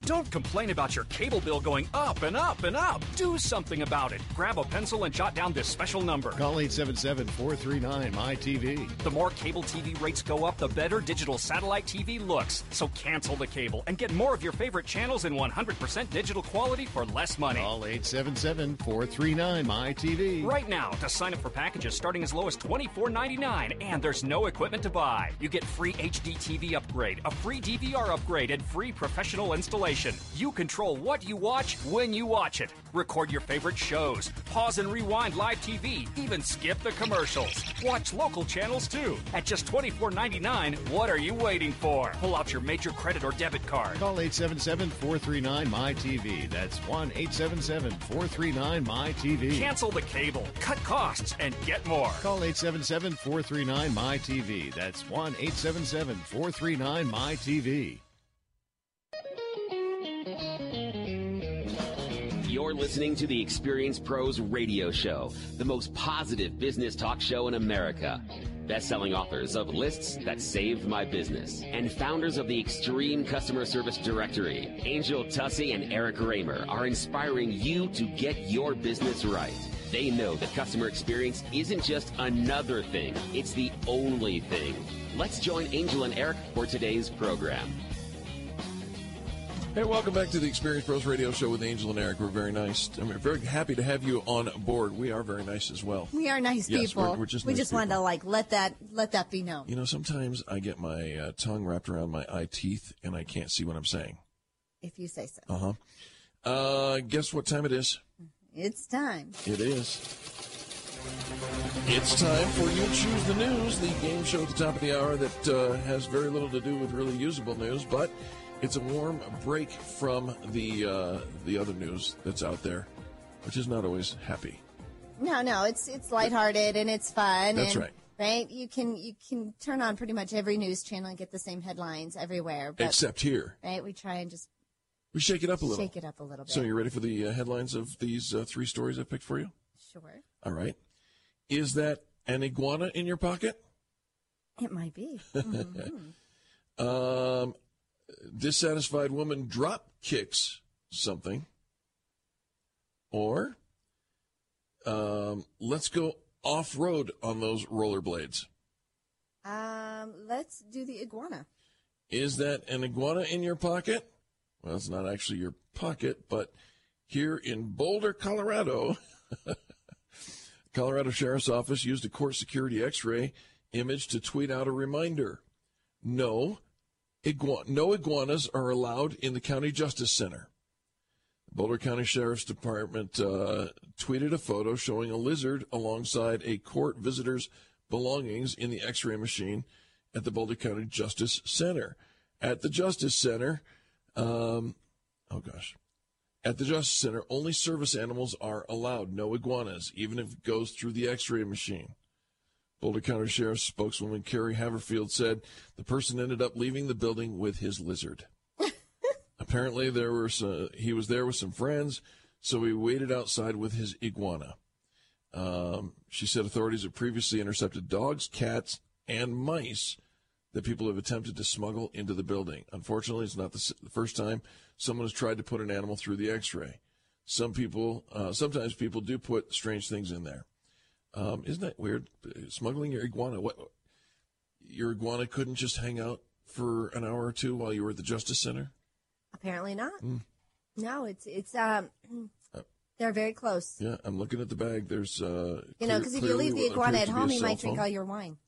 Don't complain about your cable bill going up and up and up. Do something about it. Grab a pencil and jot down this special number. Call 877-439-MyTV. The more cable TV rates go up, the better digital satellite TV looks. So cancel the cable and get more of your favorite channels in 100% digital quality for less money. Call 877-439-MyTV. Right now to sign up for packages starting as low as $24.99, and there's no equipment to buy. You get free HD TV upgrade, a free DVR upgrade, and free professional installation. You control what you watch when you watch it. Record your favorite shows, pause and rewind live TV, even skip the commercials. Watch local channels too. At just $24.99, what are you waiting for? Pull out your major credit or debit card. Call 877-439-MyTV. That's 1-877-439-MyTV. Cancel the cable, cut costs, and get more. Call 877-439-MyTV. That's 1-877-439-MyTV. You're listening to the Experience Pros Radio Show, the most positive business talk show in America. Best-selling authors of Lists That Saved My Business and founders of the Extreme Customer Service Directory, Angel Tussey and Eric Raymer, are inspiring you to get your business right. They know that customer experience isn't just another thing, it's the only thing. Let's join Angel and Eric for today's program. Hey, welcome back to the Experience Pros Radio Show with Angel and Eric. We're very nice. I'm very happy to have you on board. We are very nice as well. We are nice people. We're just we nice just people. wanted to let that be known. You know, sometimes I get my tongue wrapped around my eye teeth and I can't see what I'm saying. If you say so. Guess what time it is? It's time. It is. It's time for You Choose the News, the game show at the top of the hour that has very little to do with really usable news, but it's a warm break from the other news that's out there, which is not always happy. No, it's lighthearted and it's fun. That's and, right. Right? You can turn on pretty much every news channel and get the same headlines everywhere. But, except here. Right? We try and just we shake it up a little. Shake it up a little bit. So you ready for the headlines of these three stories I picked for you? Sure. All right. Is that an iguana in your pocket? It might be. Mm-hmm. Dissatisfied woman drop kicks something. Or let's go off-road on those rollerblades. Let's do the iguana. Is that an iguana in your pocket? Well, it's not actually your pocket, but here in Boulder, Colorado, Colorado Sheriff's Office used a court security X-ray image to tweet out a reminder. No iguanas are allowed in the County Justice Center. The Boulder County Sheriff's Department tweeted a photo showing a lizard alongside a court visitor's belongings in the X-ray machine at the Boulder County Justice Center. At the Justice Center, at the Justice Center, only service animals are allowed, no iguanas, even if it goes through the X-ray machine. Boulder County Sheriff's spokeswoman Carrie Haverfield said the person ended up leaving the building with his lizard. Apparently, he was there with some friends, so he waited outside with his iguana. She said authorities have previously intercepted dogs, cats, and mice that people have attempted to smuggle into the building. Unfortunately, it's not the first time someone has tried to put an animal through the X-ray. Sometimes people do put strange things in there. Isn't that weird? Smuggling your iguana. Your iguana couldn't just hang out for an hour or two while you were at the Justice Center? Apparently not. No, it's they're very close. Yeah, I'm looking at the bag. There's because if you leave the iguana at home, he might drink all your wine.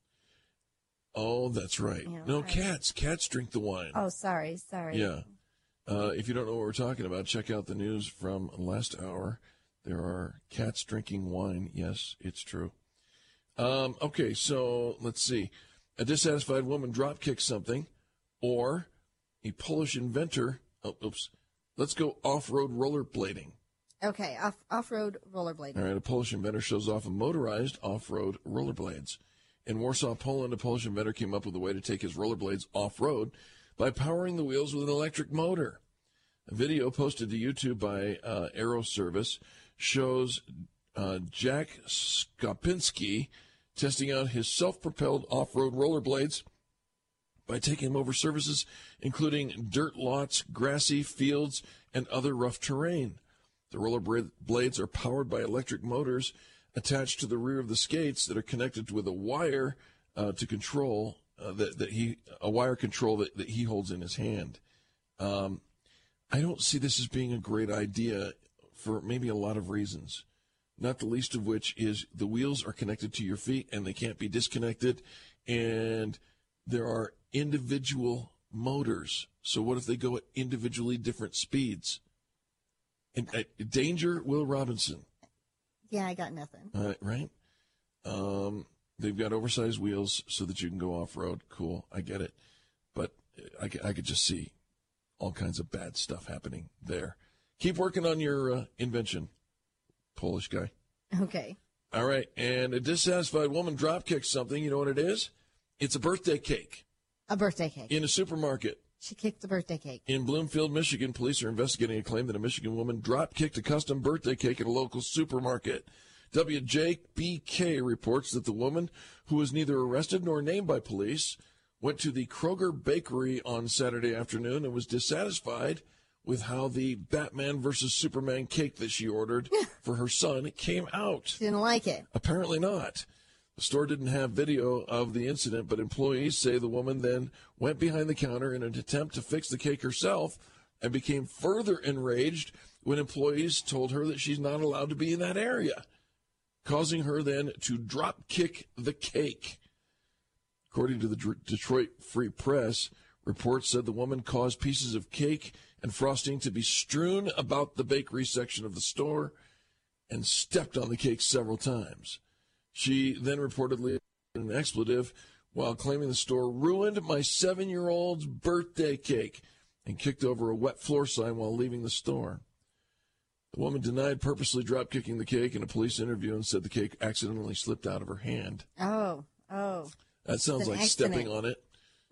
Oh, that's right. Yeah, no, right. Cats drink the wine. Oh, sorry. Yeah. If you don't know what we're talking about, check out the news from last hour. There are cats drinking wine. Yes, it's true. Okay, so let's see. A dissatisfied woman drop-kicks something, or a Polish inventor. Let's go off-road rollerblading. Okay, off-road rollerblading. All right, a Polish inventor shows off a motorized off-road rollerblades. In Warsaw, Poland, a Polish inventor came up with a way to take his rollerblades off-road by powering the wheels with an electric motor. A video posted to YouTube by Aeroservice shows Jack Skopinski testing out his self-propelled off-road rollerblades by taking him over surfaces including dirt lots, grassy fields, and other rough terrain. The roller blades are powered by electric motors attached to the rear of the skates that are connected with a wire to control a wire control that he holds in his hand. I don't see this as being a great idea for maybe a lot of reasons, not the least of which is the wheels are connected to your feet and they can't be disconnected, and there are individual motors. So what if they go at individually different speeds? And danger, Will Robinson. Yeah, I got nothing. Right? They've got oversized wheels so that you can go off-road. Cool, I get it. But I could just see all kinds of bad stuff happening there. Keep working on your invention, Polish guy. Okay. All right, and a dissatisfied woman drop-kicked something. You know what it is? It's a birthday cake. A birthday cake. In a supermarket. She kicked the birthday cake. In Bloomfield, Michigan, police are investigating a claim that a Michigan woman drop-kicked a custom birthday cake at a local supermarket. WJBK reports that the woman, who was neither arrested nor named by police, went to the Kroger Bakery on Saturday afternoon and was dissatisfied with how the Batman versus Superman cake that she ordered for her son came out. She didn't like it. Apparently not. The store didn't have video of the incident, but employees say the woman then went behind the counter in an attempt to fix the cake herself and became further enraged when employees told her that she's not allowed to be in that area, causing her then to drop kick the cake. According to the Detroit Free Press, reports said the woman caused pieces of cake and frosting to be strewn about the bakery section of the store and stepped on the cake several times. She then reportedly an expletive while claiming the store ruined my 7-year-old's birthday cake and kicked over a wet floor sign while leaving the store. The woman denied purposely drop-kicking the cake in a police interview and said the cake accidentally slipped out of her hand. Oh. That sounds like stepping on it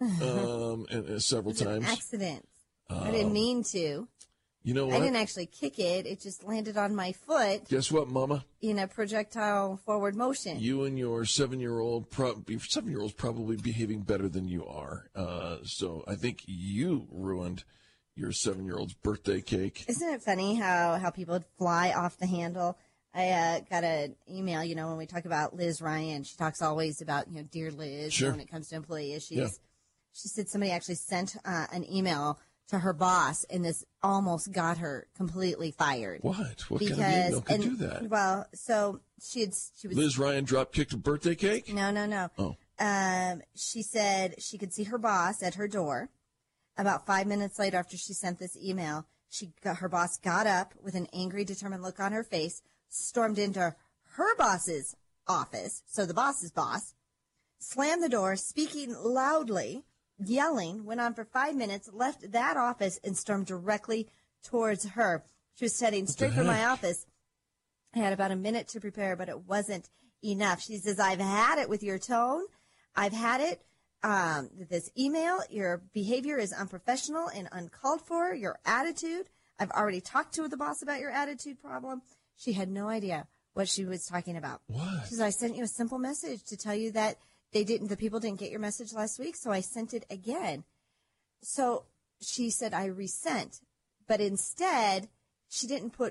and several times. An accident. I didn't mean to. You know what? I didn't actually kick it. It just landed on my foot. Guess what, Mama? In a projectile forward motion. You and your 7-year-old, 7-year-old's probably behaving better than you are. So I think you ruined your 7-year-old's birthday cake. Isn't it funny how people fly off the handle? I got an email, when we talk about Liz Ryan, she talks always about, dear Liz, sure. When it comes to employee issues. She said somebody actually sent an email to her boss, and this almost got her completely fired. What? What kind of email could do that? Well, so she was. Liz Ryan drop-kicked a birthday cake? No. Oh. She said she could see her boss at her door. About 5 minutes later, after she sent this email, her boss got up with an angry, determined look on her face, stormed into her boss's office, so the boss's boss, slammed the door, speaking loudly, yelling, went on for 5 minutes, left that office, and stormed directly towards her. She was heading straight for my office. I had about a minute to prepare, but it wasn't enough. She says, I've had it with your tone. I've had it. This email, your behavior is unprofessional and uncalled for. Your attitude. I've already talked to the boss about your attitude problem. She had no idea what she was talking about. What? She says, I sent you a simple message to tell you that the people didn't get your message last week, so I sent it again. So she said, I resent, but instead she didn't put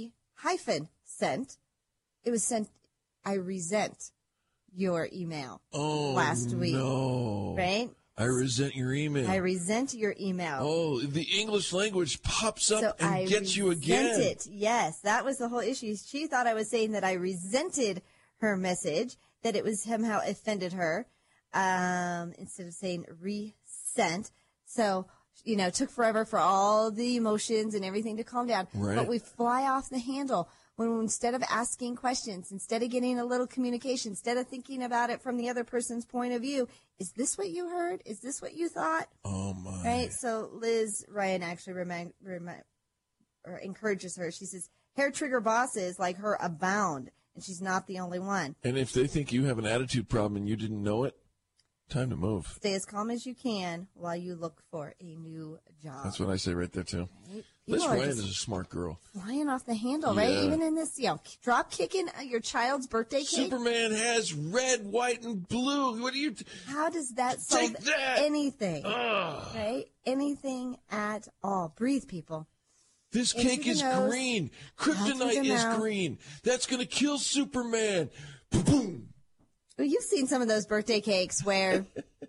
re-sent. It was sent, I resent your email last week. No. Right? I resent your email. I resent your email. Oh, the English language pops up and gets you again. I resent it. Yes, that was the whole issue. She thought I was saying that I resented her message, that it was somehow offended her, instead of saying resent. So, it took forever for all the emotions and everything to calm down. Right. But we fly off the handle when instead of asking questions, instead of getting a little communication, instead of thinking about it from the other person's point of view, is this what you heard? Is this what you thought? Oh, my. Right? So Liz Ryan actually encourages her. She says, hair trigger bosses like her abound, and she's not the only one. And if they think you have an attitude problem and you didn't know it, time to move. Stay as calm as you can while you look for a new job. That's what I say right there, too. Right? Liz People are Ryan just is a smart girl. flying off the handle, right? Yeah. Even in this, drop kicking your child's birthday cake. Superman has red, white, and blue. What do you... How does that solve Take that! anything? Right? Anything at all. Breathe, people. This Into cake the is nose, green. out through Kryptonite the is mouth. green. That's going to kill Superman. Boom. Well, you've seen some of those birthday cakes where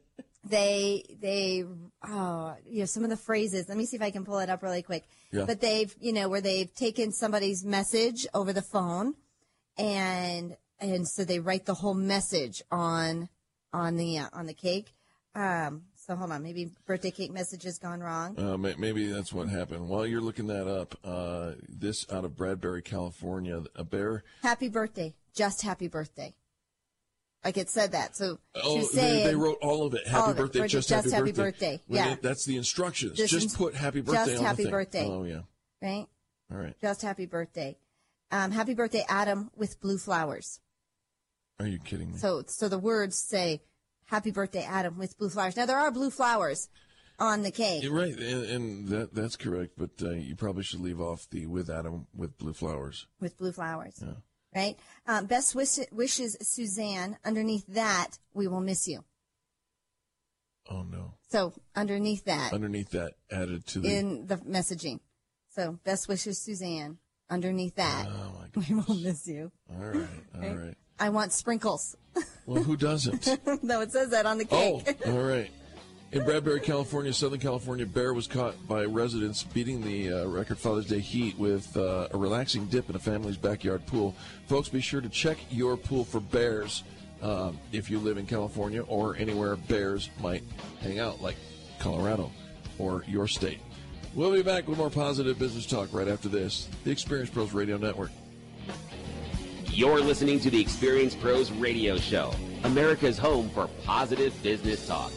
some of the phrases. Let me see if I can pull it up really quick. Yeah. But where they've taken somebody's message over the phone, and so they write the whole message on the cake. So hold on, maybe birthday cake message has gone wrong. Maybe that's what happened. While you're looking that up, this out of Bradbury, California, a bear. Happy birthday, just happy birthday. Like it said that. So she was saying, they wrote all of it. Happy birthday, just happy birthday. Yeah. That's the instructions. This just put happy birthday just on happy the thing. birthday. Oh, yeah. Right? All right. Just happy birthday. Happy birthday, Adam, with blue flowers. Are you kidding me? So the words say, happy birthday, Adam, with blue flowers. Now, there are blue flowers on the cake. You're right, and that's correct, but you probably should leave off the with Adam with blue flowers. With blue flowers. Yeah. Right? Best wishes, Suzanne. Underneath that, we will miss you. Oh, no. So underneath that, added to the... in the messaging. So best wishes, Suzanne. Underneath that, Oh, my God. we will miss you. All right. I want sprinkles. Well, who doesn't? No, it says that on the cake. Oh, all right. In Bradbury, California, Southern California, bear was caught by residents beating the record Father's Day heat with a relaxing dip in a family's backyard pool. Folks, be sure to check your pool for bears if you live in California or anywhere bears might hang out, like Colorado or your state. We'll be back with more positive business talk right after this. The Experience Pros Radio Network. You're listening to the Experience Pros Radio Show, America's home for positive business talk.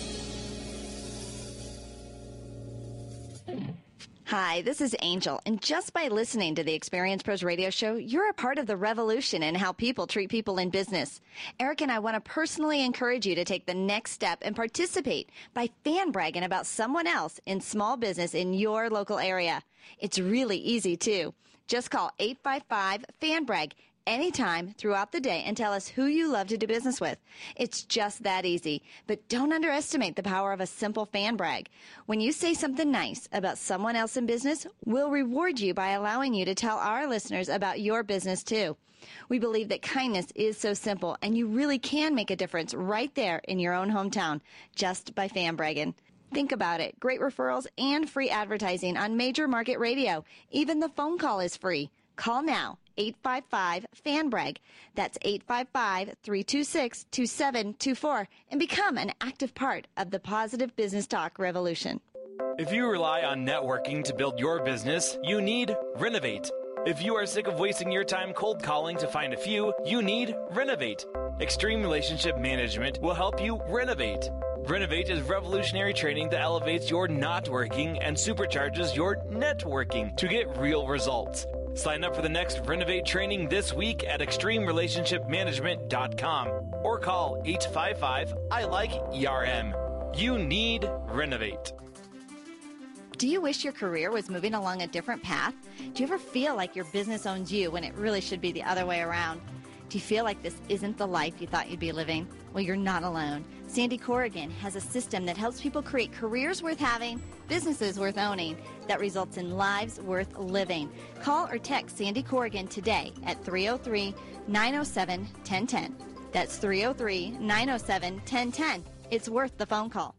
Hi, this is Angel, and just by listening to the Experience Pros Radio Show, you're a part of the revolution in how people treat people in business. Eric and I want to personally encourage you to take the next step and participate by fan bragging about someone else in small business in your local area. It's really easy, too. Just call 855-FAN-BRAG anytime throughout the day and tell us who you love to do business with. It's just that easy. But don't underestimate the power of a simple fan brag. When you say something nice about someone else in business, we'll reward you by allowing you to tell our listeners about your business too. We believe that kindness is so simple, and you really can make a difference right there in your own hometown just by fan bragging. Think about it. Great referrals and free advertising on major market radio. Even the phone call is free. Call now. 855-FAN-BRAG. That's 855-326-2724 and become an active part of the positive business talk revolution. If you rely on networking to build your business, you need Renovate. If you are sick of wasting your time cold calling to find a few, you need Renovate. Extreme Relationship Management will help you renovate. Renovate is revolutionary training that elevates your not working and supercharges your networking to get real results. Sign up for the next Renovate training this week at extremerelationshipmanagement.com or call 855-I-LIKE-ERM. You need Renovate. Do you wish your career was moving along a different path? Do you ever feel like your business owns you when it really should be the other way around? Do you feel like this isn't the life you thought you'd be living? Well, you're not alone. Sandy Corrigan has a system that helps people create careers worth having, businesses worth owning, that results in lives worth living. Call or text Sandy Corrigan today at 303-907-1010. That's 303-907-1010. It's worth the phone call.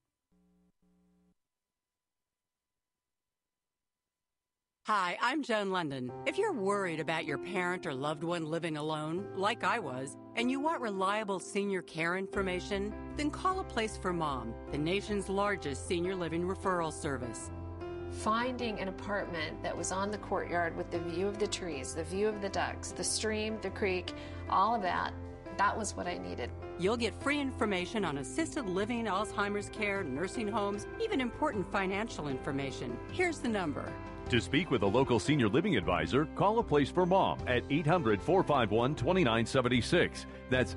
Hi, I'm Joan London. If you're worried about your parent or loved one living alone, like I was, and you want reliable senior care information, then call A Place for Mom, the nation's largest senior living referral service. Finding an apartment that was on the courtyard with the view of the trees, the view of the ducks, the stream, the creek, all of that, that was what I needed. You'll get free information on assisted living, Alzheimer's care, nursing homes, even important financial information. Here's the number. To speak with a local senior living advisor, call A Place for Mom at 800-451-2976. That's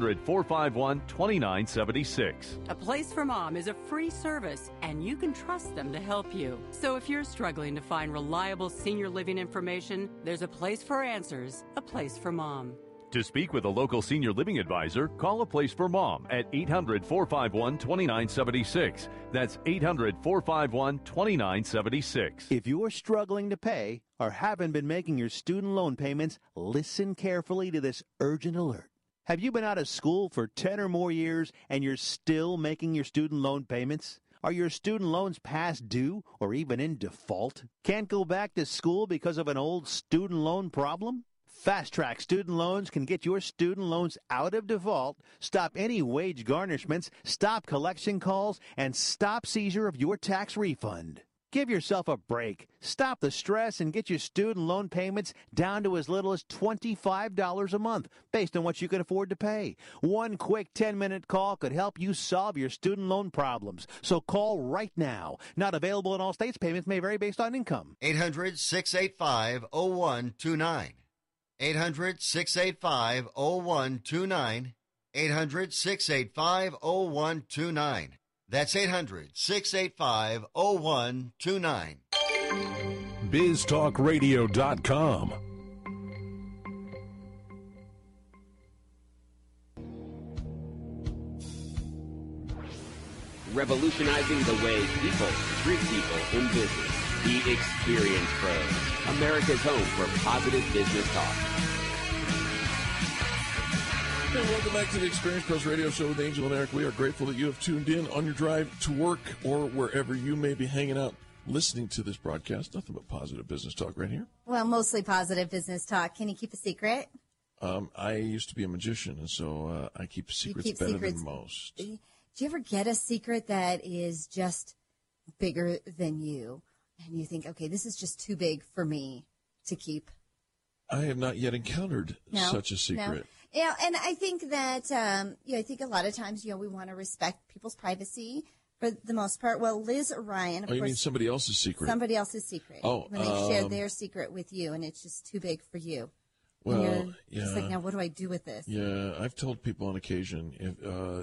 800-451-2976. A Place for Mom is a free service, and you can trust them to help you. So if you're struggling to find reliable senior living information, there's a place for answers, A Place for Mom. To speak with a local senior living advisor, call A Place for Mom at 800-451-2976. That's 800-451-2976. If you're struggling to pay or haven't been making your student loan payments, listen carefully to this urgent alert. Have you been out of school for 10 or more years and you're still making your student loan payments? Are your student loans past due or even in default? Can't go back to school because of an old student loan problem? Fast Track Student Loans can get your student loans out of default, stop any wage garnishments, stop collection calls, and stop seizure of your tax refund. Give yourself a break. Stop the stress and get your student loan payments down to as little as $25 a month, based on what you can afford to pay. One quick 10-minute call could help you solve your student loan problems. So call right now. Not available in all states. Payments may vary based on income. 800-685-0129. 800-685-0129. 800-685-0129. That's 800-685-0129. BizTalkRadio.com. Revolutionizing the way people treat people in business. The Experience Pros, America's home for positive business talk. And welcome back to the Experience Pros Radio Show with Angel and Eric. We are grateful that you have tuned in on your drive to work or wherever you may be hanging out listening to this broadcast. Nothing but positive business talk right here. Well, mostly positive business talk. Can you keep a secret? I used to be a magician, and so I keep secrets better than most. Do you ever get a secret that is just bigger than you? And you think, okay, this is just too big for me to keep? I have not yet encountered such a secret. No. Yeah, and I think that, I think a lot of times, we want to respect people's privacy for the most part. Well, Liz Ryan, of course. You mean somebody else's secret? Somebody else's secret. Oh. When they share their secret with you, and it's just too big for you. Well, yeah. It's like, now what do I do with this? Yeah, I've told people on occasion, if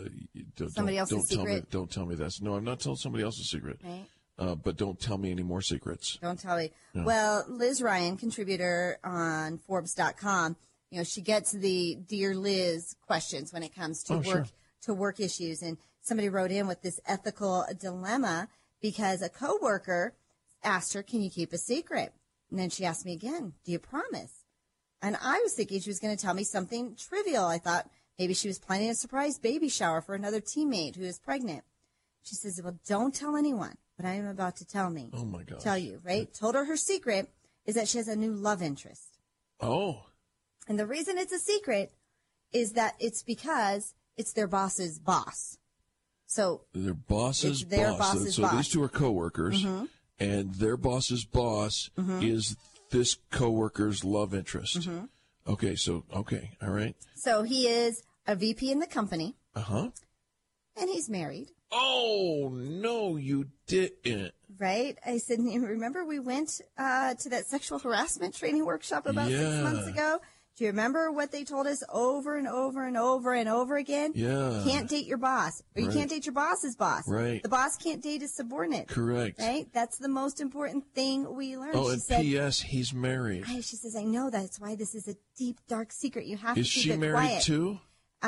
don't tell me this. No, I've not told somebody else's secret. Right. But don't tell me any more secrets. Don't tell me. No. Well, Liz Ryan, contributor on Forbes.com, she gets the Dear Liz questions when it comes to work issues. And somebody wrote in with this ethical dilemma because a coworker asked her, "Can you keep a secret?" And then she asked me again, "Do you promise?" And I was thinking she was going to tell me something trivial. I thought maybe she was planning a surprise baby shower for another teammate who is pregnant. She says, "Well, don't tell anyone, but I am about to tell me." Oh, my gosh. Tell you, right? Told her secret is that she has a new love interest. Oh. And the reason it's a secret is that it's because it's their boss's boss. So their boss's boss. So these two are coworkers, and their boss's boss is this coworker's love interest. Okay, all right. So he is a VP in the company. And he's married. Oh, no, you didn't. Right? I said, remember we went to that sexual harassment training workshop about 6 months ago? Do you remember what they told us over and over and over and over again? Yeah. You can't date your boss, or you can't date your boss's boss. Right. The boss can't date his subordinate. Correct. Right? That's the most important thing we learned. Oh, and P.S., he's married. She says, I know that's why this is a deep, dark secret. You have to keep it quiet. Is she married too?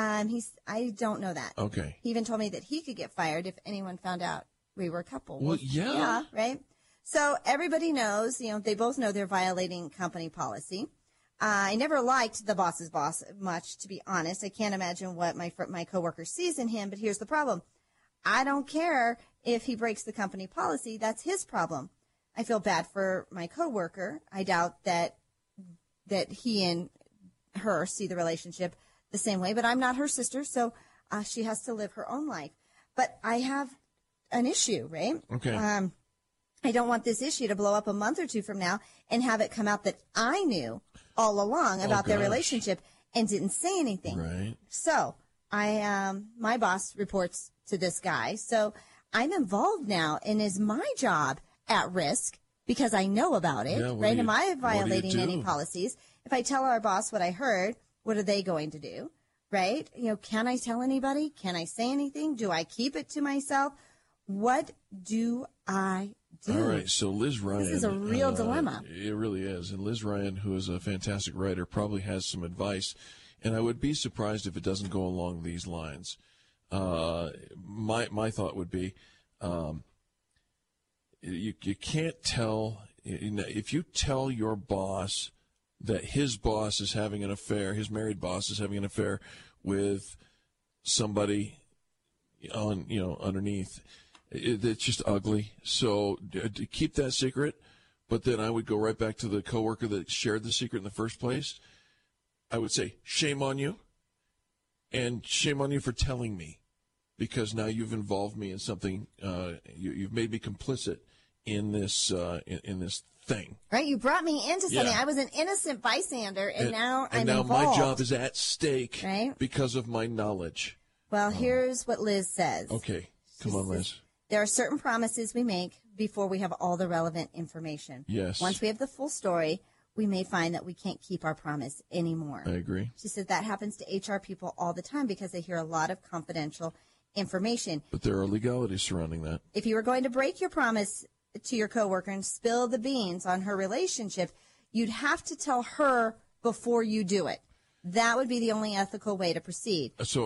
I don't know that. Okay. He even told me that he could get fired if anyone found out we were a couple. Well, yeah. Yeah, right? So everybody knows, they both know they're violating company policy. I never liked the boss's boss much, to be honest. I can't imagine what my coworker sees in him, but here's the problem. I don't care if he breaks the company policy. That's his problem. I feel bad for my coworker. I doubt that he and her see the relationship the same way, but I'm not her sister, so she has to live her own life. But I have an issue, right? Okay. I don't want this issue to blow up a month or two from now and have it come out that I knew all along about their relationship and didn't say anything. Right. So my boss reports to this guy, so I'm involved now, and is my job at risk because I know about it, right? Am I violating any policies? If I tell our boss what I heard, what are they going to do, right? Can I tell anybody? Can I say anything? Do I keep it to myself? What do I do? All right, so Liz Ryan. This is a real dilemma. It really is. And Liz Ryan, who is a fantastic writer, probably has some advice. And I would be surprised if it doesn't go along these lines. My thought would be, you can't tell, if you tell your boss that his boss is having an affair, his married boss is having an affair with somebody underneath, it's just ugly. So keep that secret. But then I would go right back to the coworker that shared the secret in the first place. I would say, shame on you, and shame on you for telling me, because now you've involved me in something. You've made me complicit in this thing. Right, you brought me into something. Yeah. I was an innocent bystander, and now I'm now involved. my job is at stake, right? Because of my knowledge. Well, here's what Liz says. Okay, come on, Liz. There are certain promises we make before we have all the relevant information. Yes. Once we have the full story, we may find that we can't keep our promise anymore. I agree. She said that happens to HR people all the time because they hear a lot of confidential information. But there are legalities surrounding that. If you were going to break your promise to your coworker and spill the beans on her relationship, you'd have to tell her before you do it. That would be the only ethical way to proceed. So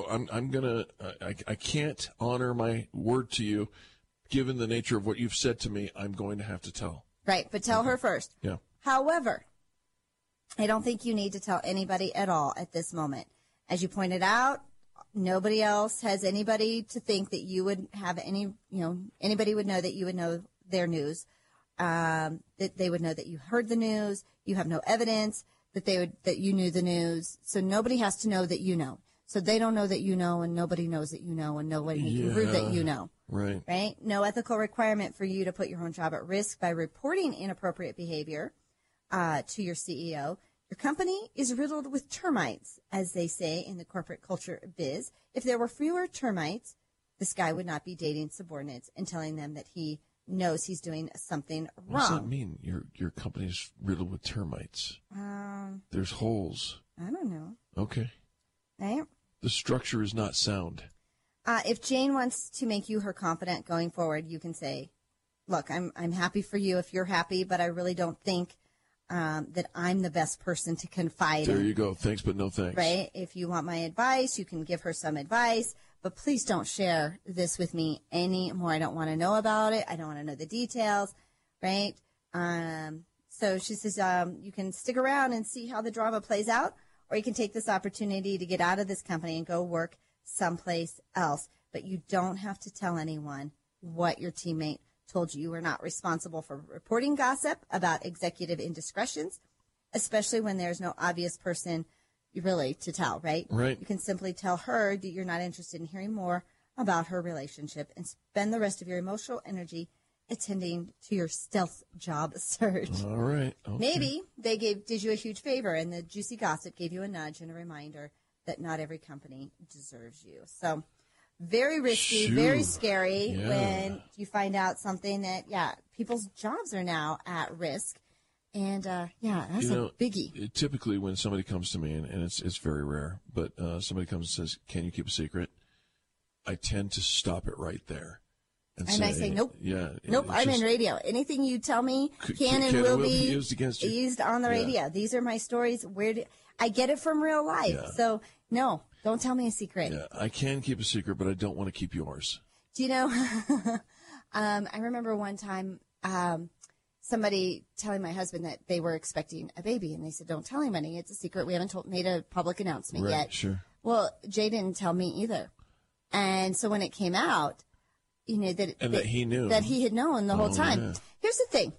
I can't honor my word to you, given the nature of what you've said to me. I'm going to have to tell. Right, but tell her first. Yeah. However, I don't think you need to tell anybody at all at this moment. As you pointed out, nobody else has anybody to think that you would have anybody would know that you would know their news, that they would know that you heard the news. You have no evidence that you knew the news. So nobody has to know that you know. So they don't know that you know, and nobody knows that you know, and nobody can prove that you know. Right. Right? No ethical requirement for you to put your own job at risk by reporting inappropriate behavior to your CEO. Your company is riddled with termites, as they say in the corporate culture biz. If there were fewer termites, this guy would not be dating subordinates and telling them that he knows he's doing something wrong. What does that mean? Your company's riddled with termites. There's holes. I don't know. Okay. Right? The structure is not sound. If Jane wants to make you her confidant going forward, you can say, look, I'm happy for you if you're happy, but I really don't think that I'm the best person to confide in. There you go. Thanks, but no thanks. Right? If you want my advice, you can give her some advice, but please don't share this with me anymore. I don't want to know about it. I don't want to know the details, right? So she says you can stick around and see how the drama plays out, or you can take this opportunity to get out of this company and go work someplace else. But you don't have to tell anyone what your teammate told you. You are not responsible for reporting gossip about executive indiscretions, especially when there's no obvious person really to tell, right? Right. You can simply tell her that you're not interested in hearing more about her relationship and spend the rest of your emotional energy attending to your stealth job search. All right. Okay. Maybe they did you a huge favor, and the juicy gossip gave you a nudge and a reminder that not every company deserves you. So very risky, very scary when you find out something that, people's jobs are now at risk. And, that's a biggie. Typically when somebody comes to me, and it's very rare, but somebody comes and says, can you keep a secret? I tend to stop it right there. And I say, nope. Yeah. Nope, I'm in radio. Anything you tell me can and will be used against you. Used on the radio. Yeah. These are my stories. I get it from real life. Yeah. So, no, don't tell me a secret. Yeah, I can keep a secret, but I don't want to keep yours. Do you know, I remember one time somebody telling my husband that they were expecting a baby, and they said, don't tell anybody. It's a secret. We haven't made a public announcement yet. Sure. Well, Jay didn't tell me either. And so when it came out, that he knew. That he had known the whole time. Yeah. Here's the thing.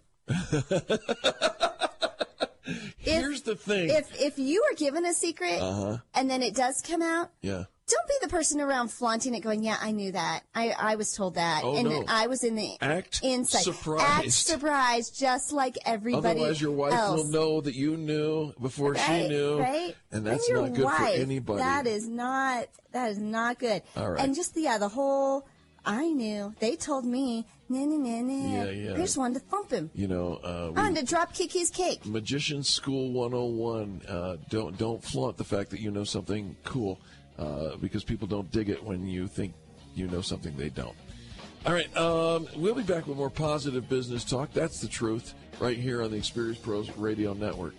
Here's the thing. If you are given a secret and then it does come out, Don't be the person around flaunting it going, yeah, I knew that. I was told that. Oh, and no. I was in the inside. Surprised. Act surprised, just like everybody Otherwise, your wife else. will know that you knew before she knew. Right? And that's your not good wife, for anybody. That is not good. All right. And just, the whole, I knew. They told me, nah. Yeah. I just wanted to thump him. I wanted to drop kick his cake. Magician School 101. Don't flaunt the fact that you know something cool, because people don't dig it when you think you know something they don't. All right, we'll be back with more positive business talk. That's the truth, right here on the Experience Pros Radio Network.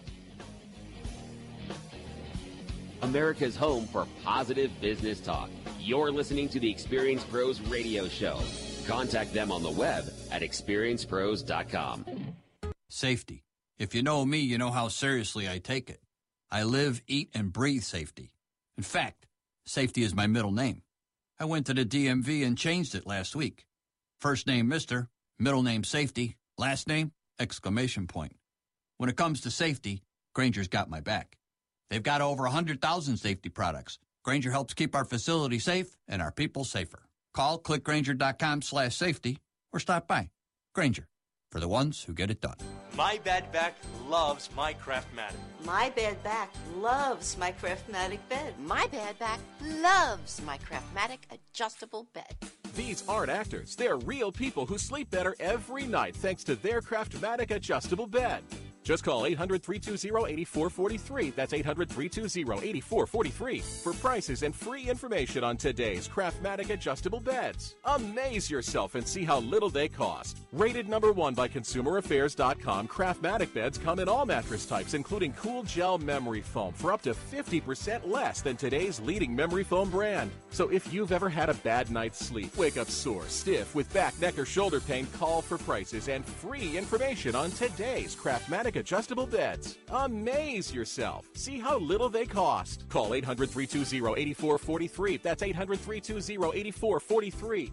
America's home for positive business talk. You're listening to the Experience Pros Radio Show. Contact them on the web at experiencepros.com. Safety. If you know me, you know how seriously I take it. I live, eat, and breathe safety. In fact, safety is my middle name. I went to the DMV and changed it last week. First name, Mr., middle name, Safety, last name, exclamation point. When it comes to safety, Grainger's got my back. They've got over 100,000 safety products. Grainger helps keep our facility safe and our people safer. Call clickgrainger.com/safety or stop by. Grainger, for the ones who get it done. My bad back loves my Craftmatic. My bad back loves my Craftmatic bed. My bad back loves my Craftmatic adjustable bed. These aren't actors. They're real people who sleep better every night thanks to their Craftmatic adjustable bed. Just call 800-320-8443. That's 800-320-8443 for prices and free information on today's Craftmatic adjustable beds. Amaze yourself and see how little they cost. Rated #1 by ConsumerAffairs.com, Craftmatic beds come in all mattress types, including cool gel memory foam for up to 50% less than today's leading memory foam brand. So if you've ever had a bad night's sleep, wake up sore, stiff, with back, neck, or shoulder pain, call for prices and free information on today's Craftmatic adjustable beds. Amaze yourself. See how little they cost. Call 800-320-8443. That's 800-320-8443.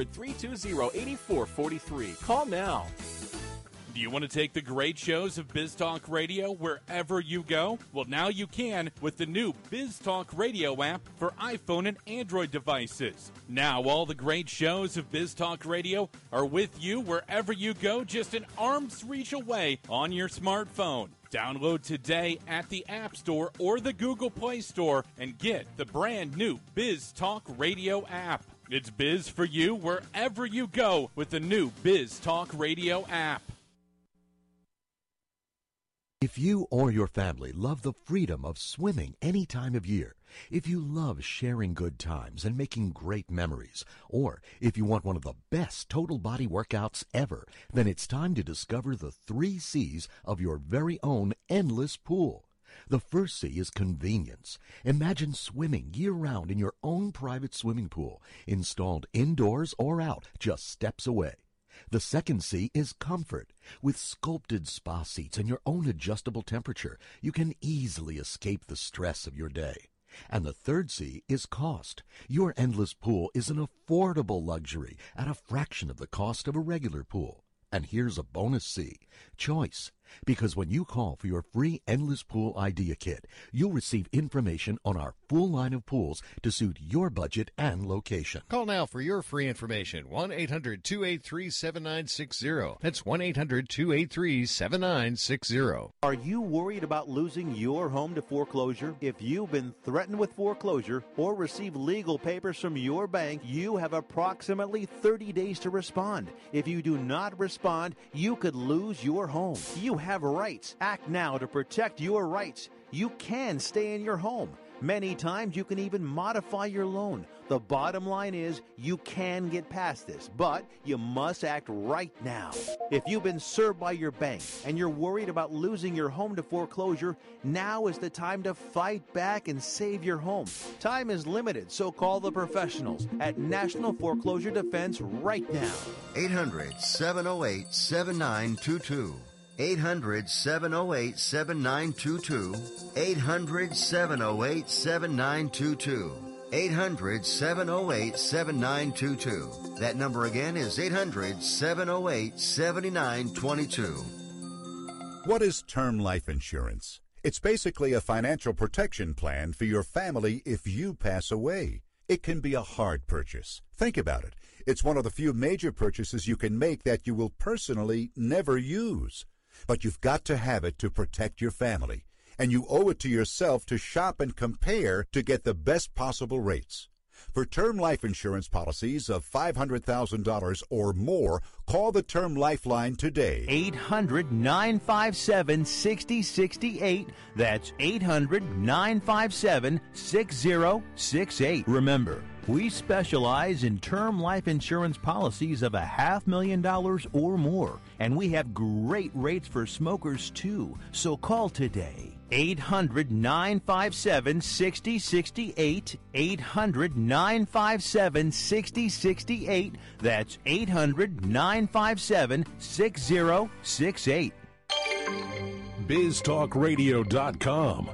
800-320-8443. Call now. Do you want to take the great shows of Biz Talk Radio wherever you go? Well, now you can with the new Biz Talk Radio app for iPhone and Android devices. Now all the great shows of Biz Talk Radio are with you wherever you go, just an arm's reach away on your smartphone. Download today at the App Store or the Google Play Store and get the brand new Biz Talk Radio app. It's Biz for you wherever you go with the new Biz Talk Radio app. If you or your family love the freedom of swimming any time of year, if you love sharing good times and making great memories, or if you want one of the best total body workouts ever, then it's time to discover the 3 C's of your very own endless pool. The first C is convenience. Imagine swimming year-round in your own private swimming pool, installed indoors or out, just steps away. The second C is comfort. With sculpted spa seats and your own adjustable temperature, you can easily escape the stress of your day. And the third C is cost. Your endless pool is an affordable luxury at a fraction of the cost of a regular pool. And here's a bonus C, choice. Because when you call for your free Endless Pool Idea Kit, you'll receive information on our full line of pools to suit your budget and location. Call now for your free information, 1-800-283-7960. That's 1-800-283-7960. Are you worried about losing your home to foreclosure? If you've been threatened with foreclosure or received legal papers from your bank, you have approximately 30 days to respond. If you do not respond, you could lose your home. You have rights. Act now to protect your rights. You can stay in your home. Many times you can even modify your loan. The bottom line is you can get past this, but you must act right now. If you've been served by your bank and you're worried about losing your home to foreclosure, now is the time to fight back and save your home. Time is limited, so call the professionals at National Foreclosure Defense right now. 800-708-7922. 800-708-7922. 800-708-7922. 800-708-7922. That number again is 800-708-7922. What is term life insurance? It's basically a financial protection plan for your family if you pass away. It can be a hard purchase. Think about it. It's one of the few major purchases you can make that you will personally never use. But you've got to have it to protect your family. And you owe it to yourself to shop and compare to get the best possible rates. For term life insurance policies of $500,000 or more, call the Term Lifeline today. 800-957-6068. That's 800-957-6068. Remember, we specialize in term life insurance policies of $500,000 or more, and we have great rates for smokers too. So call today. 800-957-6068. 800-957-6068. That's 800-957-6068. BizTalkRadio.com.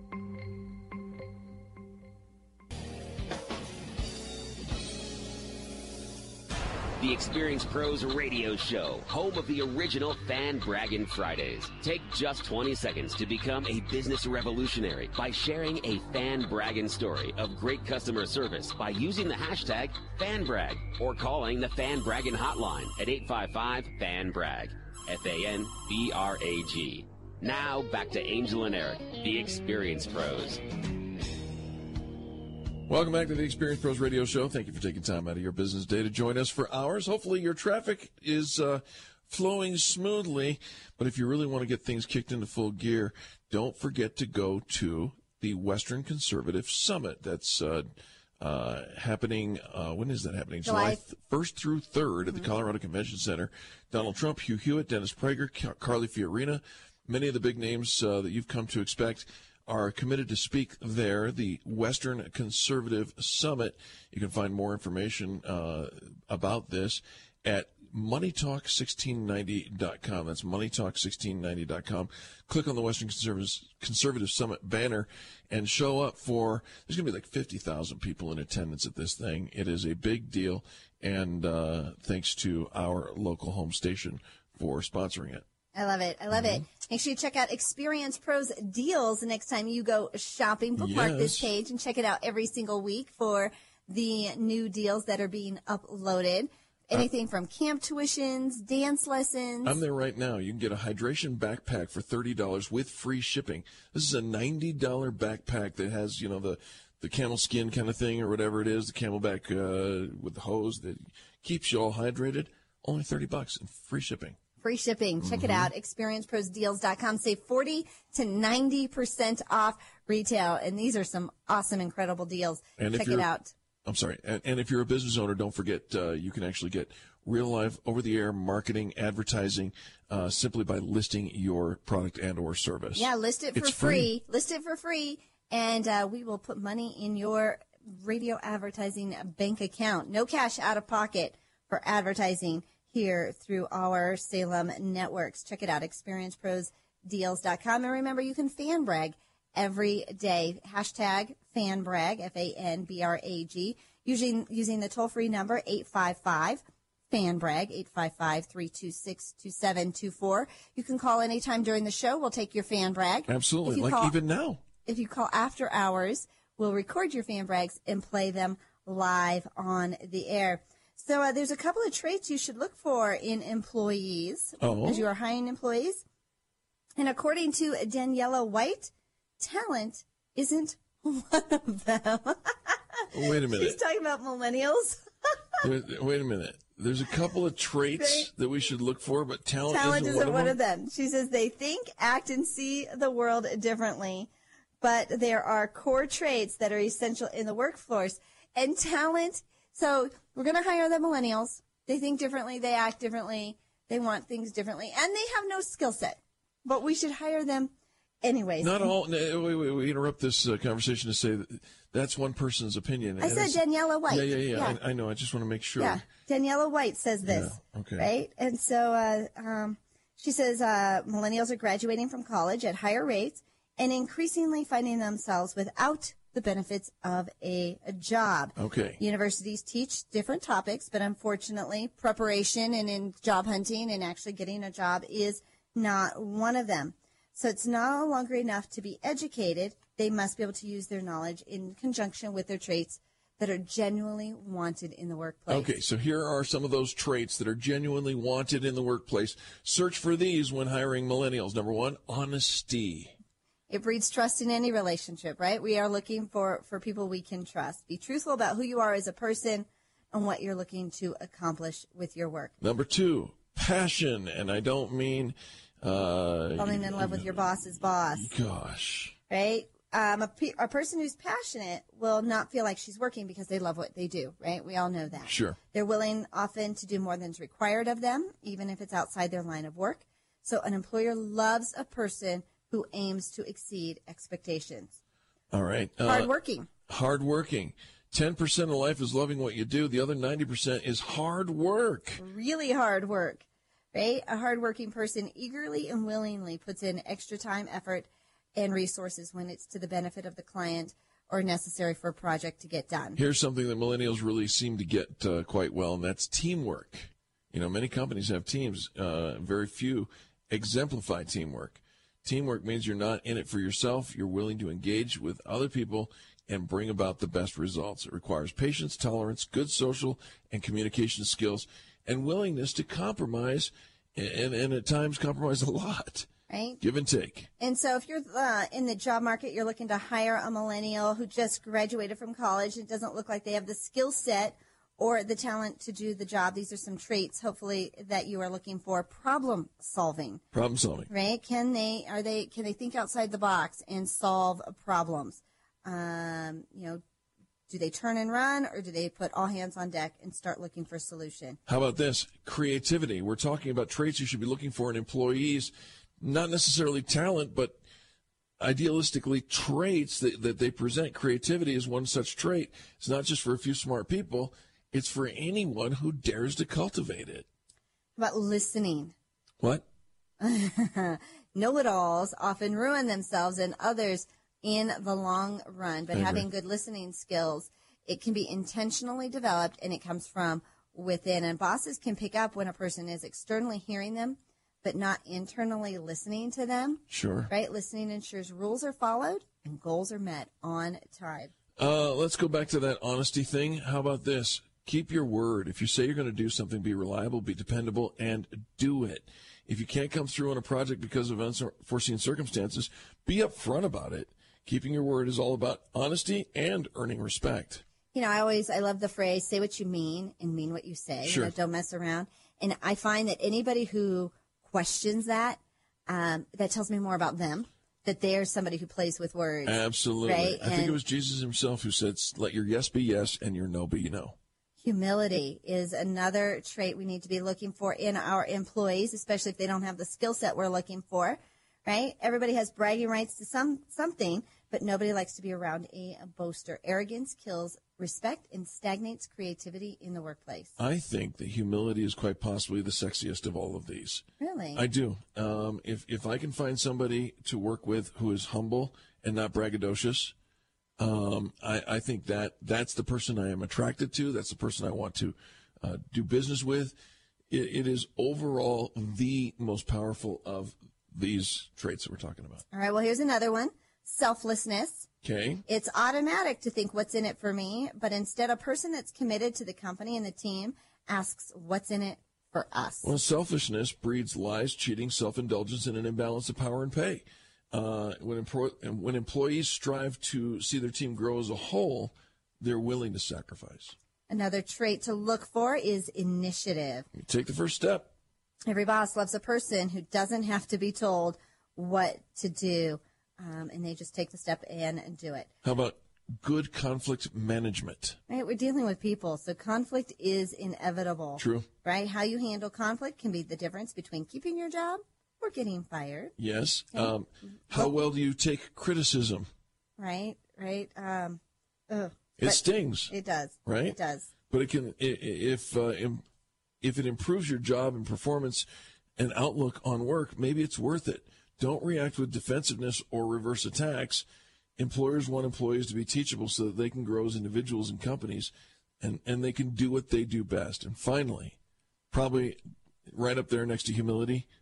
The Experience Pros Radio Show, home of the original Fan Braggin' Fridays. Take just 20 seconds to become a business revolutionary by sharing a fan braggin' story of great customer service by using the hashtag FanBrag or calling the Fan Braggin' hotline at 855-FAN-BRAG, FANBRAG. Now back to Angel and Eric, the Experience Pros. Welcome back to the Experience Pros Radio Show. Thank you for taking time out of your business day to join us for hours. Hopefully your traffic is flowing smoothly, but if you really want to get things kicked into full gear, don't forget to go to the Western Conservative Summit. That's happening, when is that happening? July 1st through 3rd at the Colorado Convention Center. Donald Trump, Hugh Hewitt, Dennis Prager, Carly Fiorina, many of the big names that you've come to expect are committed to speak there, the Western Conservative Summit. You can find more information about this at moneytalk1690.com. That's moneytalk1690.com. Click on the Western Conservative Summit banner and show up for, there's going to be like 50,000 people in attendance at this thing. It is a big deal, and thanks to our local home station for sponsoring it. I love it. I love it. Make sure you check out Experience Pros Deals the next time you go shopping. Bookmark this page and check it out every single week for the new deals that are being uploaded. Anything from camp tuitions, dance lessons. I'm there right now. You can get a hydration backpack for $30 with free shipping. This is a $90 backpack that has, you know, the camel skin kind of thing or whatever it is, the camelback with the hose that keeps you all hydrated. Only $30 and free shipping. Free shipping. Check it out. ExperienceProsDeals.com. Save 40 to 90% off retail. And these are some awesome, incredible deals. And check it out. I'm sorry. And if you're a business owner, don't forget you can actually get real live over-the-air marketing, advertising simply by listing your product and or service. Yeah, list it for free. List it for free. And we will put money in your radio advertising bank account. No cash out of pocket for advertising here through our Salem networks. Check it out, ExperienceProsDeals.com. And remember, you can fan brag every day. Hashtag FanBrag, FANBRAG, using the toll-free number 855-FANBRAG, 855-326-2724. You can call anytime during the show. We'll take your fan brag. Absolutely, even now. If you call after hours, we'll record your fan brags and play them live on the air. So there's a couple of traits you should look for in employees as you are hiring employees. And according to Daniela White, talent isn't one of them. Wait a minute. She's talking about millennials. Wait a minute. There's a couple of traits that we should look for, but talent isn't one of them. She says they think, act, and see the world differently. But there are core traits that are essential in the workforce. And talent, so we're going to hire the millennials. They think differently. They act differently. They want things differently. And they have no skill set. But we should hire them anyways. Not all. We interrupt this conversation to say that's one person's opinion. I said Daniela White. Yeah. I know. I just want to make sure. Yeah. Daniela White says this. Yeah. Okay. Right? And so she says millennials are graduating from college at higher rates and increasingly finding themselves without the benefits of a job. Okay. Universities teach different topics, but unfortunately, preparation and in job hunting and actually getting a job is not one of them. So it's no longer enough to be educated. They must be able to use their knowledge in conjunction with their traits that are genuinely wanted in the workplace. Okay, so here are some of those traits that are genuinely wanted in the workplace. Search for these when hiring millennials. Number one, honesty. It breeds trust in any relationship, right? We are looking for people we can trust. Be truthful about who you are as a person and what you're looking to accomplish with your work. Number two, passion. And I don't mean... falling in love with your boss's boss. Gosh. Right? A person who's passionate will not feel like she's working because they love what they do, right? We all know that. Sure. They're willing often to do more than is required of them, even if it's outside their line of work. So an employer loves a person who aims to exceed expectations. All right. Hardworking. Hardworking. 10% of life is loving what you do. The other 90% is hard work. Really hard work, right? A hardworking person eagerly and willingly puts in extra time, effort, and resources when it's to the benefit of the client or necessary for a project to get done. Here's something that millennials really seem to get quite well, and that's teamwork. You know, many companies have teams. Very few exemplify teamwork. Teamwork means you're not in it for yourself. You're willing to engage with other people and bring about the best results. It requires patience, tolerance, good social and communication skills, and willingness to compromise, and at times compromise a lot. Right? Give and take. And so if you're in the job market, you're looking to hire a millennial who just graduated from college. It doesn't look like they have the skill set or the talent to do the job. These are some traits, hopefully, that you are looking for. Problem solving. Problem solving. Right? Can they think outside the box and solve problems? Do they turn and run, or do they put all hands on deck and start looking for a solution? How about this? Creativity. We're talking about traits you should be looking for in employees. Not necessarily talent, but idealistically traits that they present. Creativity is one such trait. It's not just for a few smart people. It's for anyone who dares to cultivate it. How about listening? What? Know-it-alls often ruin themselves and others in the long run, but having good listening skills, it can be intentionally developed, and it comes from within. And bosses can pick up when a person is externally hearing them, but not internally listening to them. Sure. Right? Listening ensures rules are followed and goals are met on time. Let's go back to that honesty thing. How about this? Keep your word. If you say you're going to do something, be reliable, be dependable, and do it. If you can't come through on a project because of unforeseen circumstances, be upfront about it. Keeping your word is all about honesty and earning respect. You know, I love the phrase, say what you mean and mean what you say. Sure. You know, don't mess around. And I find that anybody who questions that, that tells me more about them, that they're somebody who plays with words. Absolutely. Right? I think it was Jesus himself who said, let your yes be yes and your no be no. Humility is another trait we need to be looking for in our employees, especially if they don't have the skill set we're looking for, right? Everybody has bragging rights to something, but nobody likes to be around a boaster. Arrogance kills respect and stagnates creativity in the workplace. I think that humility is quite possibly the sexiest of all of these. Really? I do. If I can find somebody to work with who is humble and not braggadocious, I think that's the person I am attracted to. That's the person I want to do business with. It is overall the most powerful of these traits that we're talking about. All right, well, here's another one. Selflessness. Okay. It's automatic to think what's in it for me, but instead a person that's committed to the company and the team asks what's in it for us. Well, selfishness breeds lies, cheating, self-indulgence, and an imbalance of power and pay. When employees strive to see their team grow as a whole, they're willing to sacrifice. Another trait to look for is initiative. You take the first step. Every boss loves a person who doesn't have to be told what to do, and they just take the step and do it. How about good conflict management? Right, we're dealing with people, so conflict is inevitable. True. Right? How you handle conflict can be the difference between keeping your job or getting fired. Yes. How well do you take criticism? Right. It stings. It does. Right? It does. But it can, if it improves your job and performance and outlook on work, maybe it's worth it. Don't react with defensiveness or reverse attacks. Employers want employees to be teachable so that they can grow as individuals and companies, and they can do what they do best. And finally, probably right up there next to humility,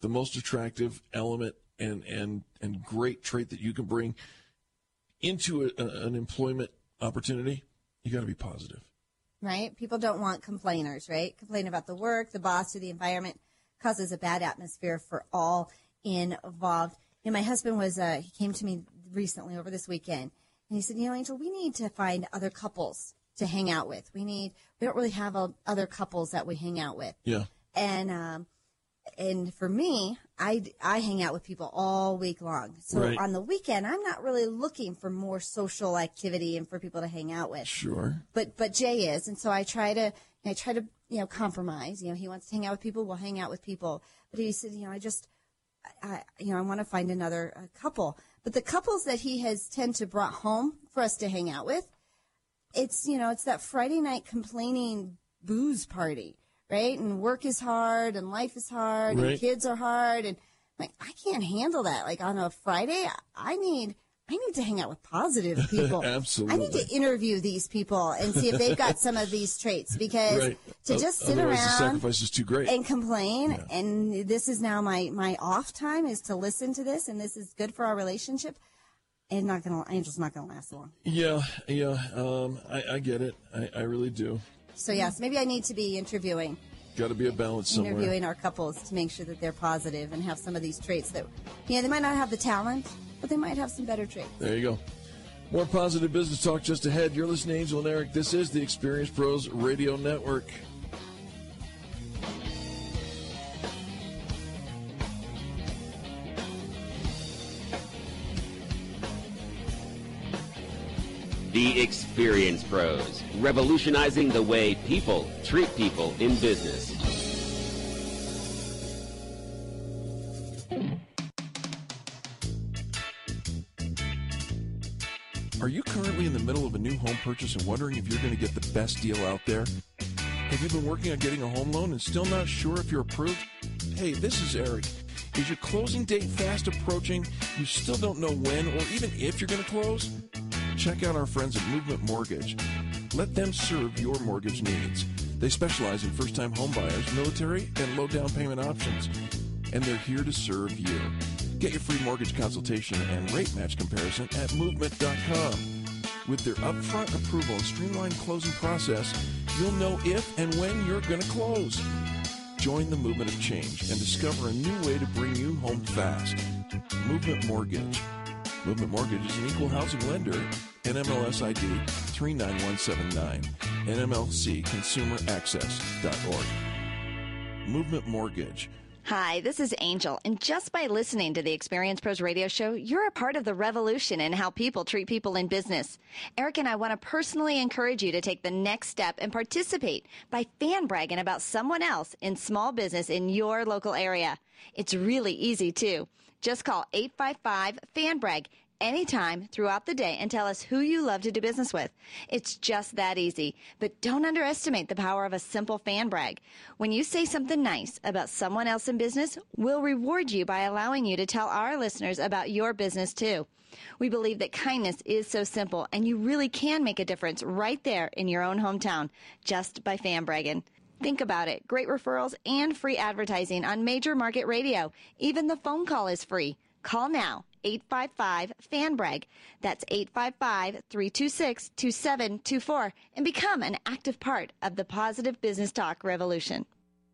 the most attractive element and great trait that you can bring into an employment opportunity, you got to be positive. Right? People don't want complainers, right? Complain about the work, the boss, or the environment causes a bad atmosphere for all involved. And my husband he came to me recently over this weekend, and he said, Angel, we need to find other couples to hang out with. We don't really have other couples that we hang out with. Yeah. And for me, I hang out with people all week long. So right. On the weekend, I'm not really looking for more social activity and for people to hang out with. Sure. But Jay is, and so I try to compromise. He wants to hang out with people, we'll hang out with people. But he said, I want to find another couple. But the couples that he has tend to brought home for us to hang out with, it's that Friday night complaining booze party. Right? And work is hard and life is hard right. and kids are hard. And I can't handle that. Like on a Friday, I need to hang out with positive people. Absolutely. I need to interview these people and see if they've got some of these traits because right. to just sit Otherwise around the sacrifice is too great. and complain. Yeah. And this is now my off time is to listen to this. And this is good for our relationship. And Angel's not going to last long. Yeah. I get it. I really do. So, yes, maybe I need to be interviewing. Got to be a balance somewhere. Interviewing our couples to make sure that they're positive and have some of these traits that, they might not have the talent, but they might have some better traits. There you go. More positive business talk just ahead. You're listening to Angel and Eric. This is the Experience Pros Radio Network. The Experience Pros, revolutionizing the way people treat people in business. Are you currently in the middle of a new home purchase and wondering if you're going to get the best deal out there? Have you been working on getting a home loan and still not sure if you're approved? Hey, this is Eric. Is your closing date fast approaching? You still don't know when or even if you're going to close? Check out our friends at Movement Mortgage. Let them serve your mortgage needs. They specialize in first-time homebuyers, military, and low down payment options. And they're here to serve you. Get your free mortgage consultation and rate match comparison at movement.com. With their upfront approval and streamlined closing process, you'll know if and when you're going to close. Join the movement of change and discover a new way to bring you home fast. Movement Mortgage. Movement Mortgage is an equal housing lender. NMLS ID 39179. NMLCConsumerAccess.org. Movement Mortgage. Hi, this is Angel, and just by listening to the Experience Pros Radio Show, you're a part of the revolution in how people treat people in business. Eric and I want to personally encourage you to take the next step and participate by fan bragging about someone else in small business in your local area. It's really easy, too. Just call 855-FAN-BRAG anytime throughout the day and tell us who you love to do business with. It's just that easy. But don't underestimate the power of a simple fan brag. When you say something nice about someone else in business, we'll reward you by allowing you to tell our listeners about your business too. We believe that kindness is so simple, and you really can make a difference right there in your own hometown just by fan bragging. Think about it. Great referrals and free advertising on major market radio. Even the phone call is free. Call now, 855-FAN-BRAG. That's 855-326-2724, and become an active part of the positive business talk revolution.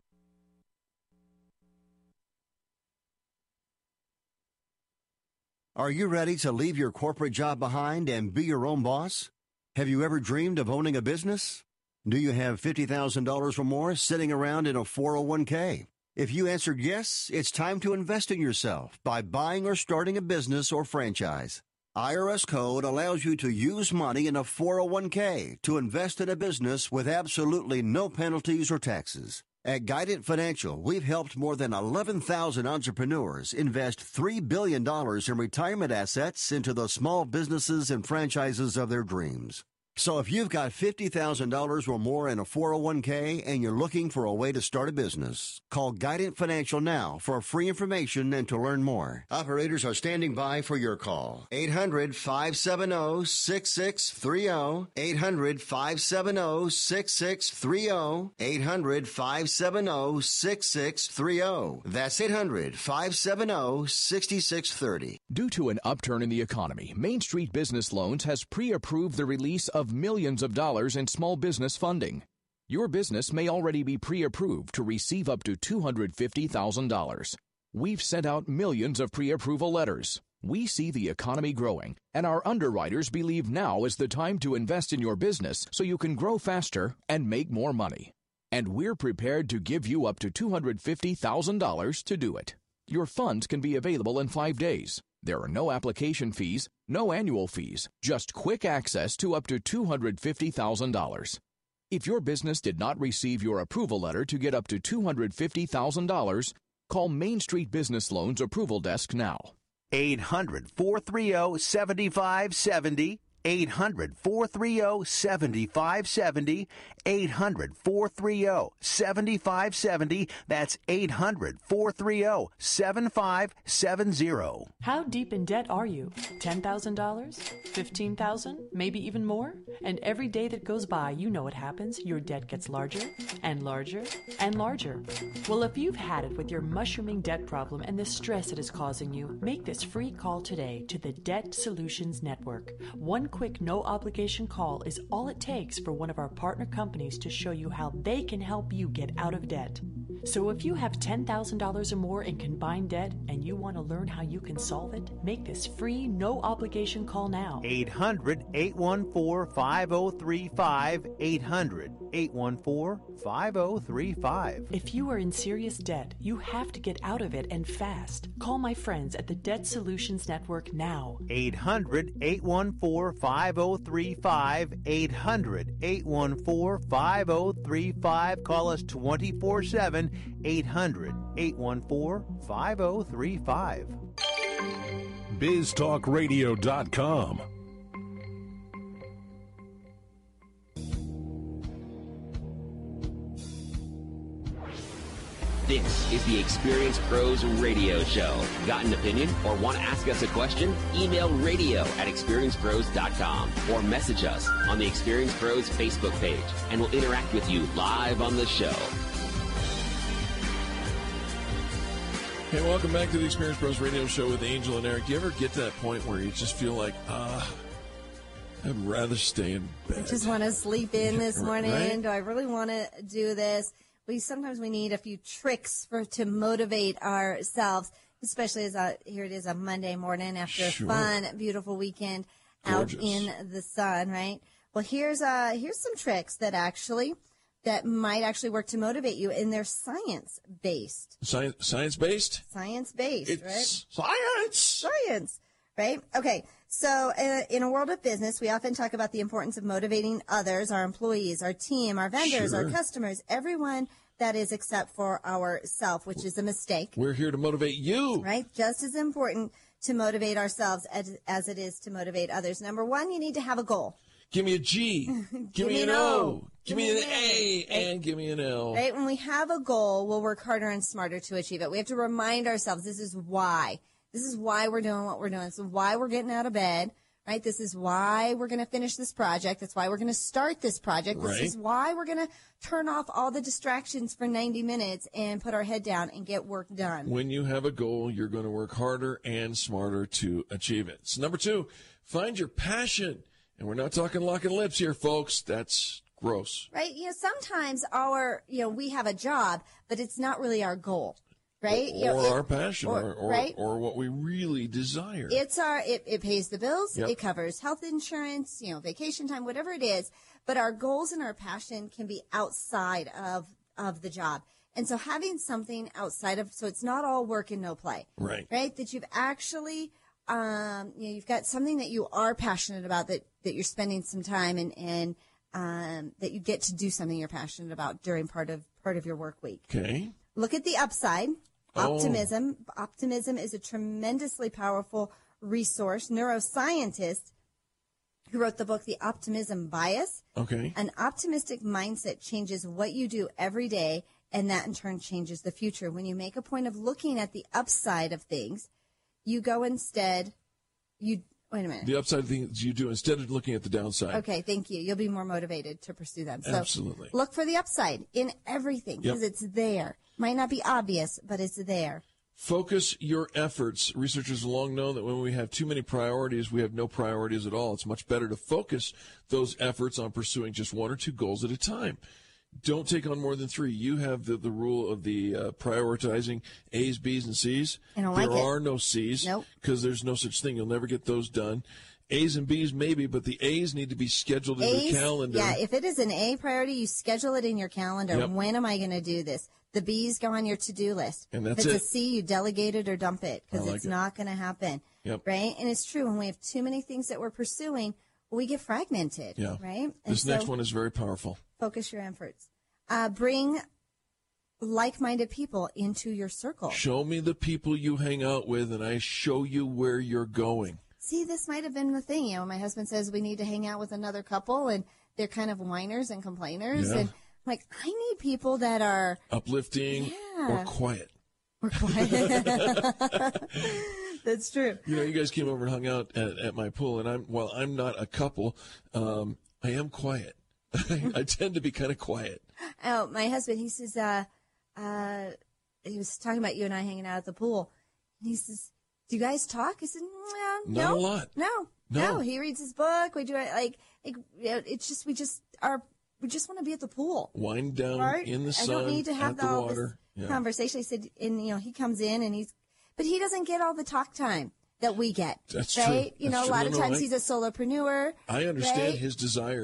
Are you ready to leave your corporate job behind and be your own boss? Have you ever dreamed of owning a business? Do you have $50,000 or more sitting around in a 401k? If you answered yes, it's time to invest in yourself by buying or starting a business or franchise. IRS code allows you to use money in a 401k to invest in a business with absolutely no penalties or taxes. At Guidant Financial, we've helped more than 11,000 entrepreneurs invest $3 billion in retirement assets into the small businesses and franchises of their dreams. So if you've got $50,000 or more in a 401k and you're looking for a way to start a business, call Guidant Financial now for free information and to learn more. Operators are standing by for your call. 800-570-6630. 800-570-6630. 800-570-6630. That's 800-570-6630. Due to an upturn in the economy, Main Street Business Loans has pre-approved the release of millions of dollars in small business funding. Your business may already be pre-approved to receive up to $250,000. We've sent out millions of pre-approval letters. We see the economy growing, and our underwriters believe now is the time to invest in your business so you can grow faster and make more money. And we're prepared to give you up to $250,000 to do it. Your funds can be available in 5 days. There are no application fees, no annual fees, just quick access to up to $250,000. If your business did not receive your approval letter to get up to $250,000, call Main Street Business Loans Approval Desk now. 800-430-7570. 800-430-7570. 800-430-7570. That's 800-430-7570. How deep in debt are you? $10,000? $15,000? Maybe even more? And every day that goes by, you know what happens. Your debt gets larger and larger and larger. Well, if you've had it with your mushrooming debt problem and the stress it is causing you, make this free call today to the Debt Solutions Network. One quick no-obligation call is all it takes for one of our partner companies to show you how they can help you get out of debt. So if you have $10,000 or more in combined debt and you want to learn how you can solve it, make this free no-obligation call now. 800-814-5035. 800-814-5035. If you are in serious debt, you have to get out of it and fast. Call my friends at the Debt Solutions Network now. 800-814-5035. 800-814-5035. Call us 24/7. 800-814-5035. BizTalkRadio.com. This is the Experience Pros Radio Show. Got an opinion or want to ask us a question? Email radio@experiencepros.com or message us on the Experience Pros Facebook page, and we'll interact with you live on the show. Hey, welcome back to the Experience Pros Radio Show with Angel and Eric. Do you ever get to that point where you just feel like, I'd rather stay in bed? I just want to sleep in this morning. Right? Do I really want to do this? Sometimes we need a few tricks to motivate ourselves, especially as here it is a Monday morning after a fun, beautiful weekend out in the sun, right? Well, here's some tricks that might actually work to motivate you, and they're science-based. Science-based? Science-based, right? Science, right? Okay, so in a world of business, we often talk about the importance of motivating others, our employees, our team, our vendors, our customers, everyone that is except for ourselves, which is a mistake. We're here to motivate you. Right? Just as important to motivate ourselves as it is to motivate others. Number one, you need to have a goal. Give me a G. Give me an O. Give me an A. And give me an L. Right? When we have a goal, we'll work harder and smarter to achieve it. We have to remind ourselves this is why. This is why we're doing what we're doing. This is why we're getting out of bed. Right? This is why we're going to finish this project. That's why we're going to start this project. This is why we're going to turn off all the distractions for 90 minutes and put our head down and get work done. When you have a goal, you're going to work harder and smarter to achieve it. So number two, find your passion. And we're not talking locking lips here, folks. That's gross. Right? Sometimes we have a job, but it's not really our goal. Right? Or our passion, or what we really desire. It pays the bills. Yep. It covers health insurance, vacation time, whatever it is. But our goals and our passion can be outside of the job. And so having something outside of, so it's not all work and no play. Right. Right? That you've actually, you've got something that you are passionate about, that you're spending some time and that you get to do something you're passionate about during part of your work week. Okay. Look at the upside. Optimism. Optimism is a tremendously powerful resource. Neuroscientists who wrote the book, The Optimism Bias. Okay. An optimistic mindset changes what you do every day, and that in turn changes the future. When you make a point of looking at the upside of things, you go instead, wait a minute. The upside of things you do instead of looking at the downside. Okay, thank you. You'll be more motivated to pursue them. So Absolutely. Look for the upside in everything because it's there. Might not be obvious, but it's there. Focus your efforts. Researchers have long known that when we have too many priorities, we have no priorities at all. It's much better to focus those efforts on pursuing just one or two goals at a time. Don't take on more than three. You have the rule of the prioritizing A's, B's, and C's. I don't like it. There are no C's because there's no such thing. You'll never get those done. A's and B's maybe, but the A's need to be scheduled in the calendar. Yeah, if it is an A priority, you schedule it in your calendar. Yep. When am I going to do this? The B's go on your to-do list. And that's if it. it's a C, you delegate it or dump it because I like it's it. not going to happen. Yep. Right? And it's true. When we have too many things that we're pursuing, we get fragmented. Yeah. Right? This next one is very powerful. Focus your efforts. Bring like-minded people into your circle. Show me the people you hang out with, and I show you where you're going. See, this might have been the thing. You know, my husband says we need to hang out with another couple, and they're kind of whiners and complainers. Yeah. And I'm like, I need people that are Uplifting or quiet. Or quiet. That's true. You know, you guys came over and hung out at my pool, and while I'm not a couple, I am quiet. I tend to be kind of quiet. Oh, my husband, he says, he was talking about you and I hanging out at the pool. And he says, do you guys talk? I said, no. Not a lot. No. He reads his book. We do it like you know, it's just, we just want to be at the pool. Wind down right? in the sun, I don't need to have at the all water. this conversation. I said, and you know, he comes in and but he doesn't get all the talk time that we get. That's right? true. You know, That's a lot true. of times he's a solopreneur. I understand right? his desire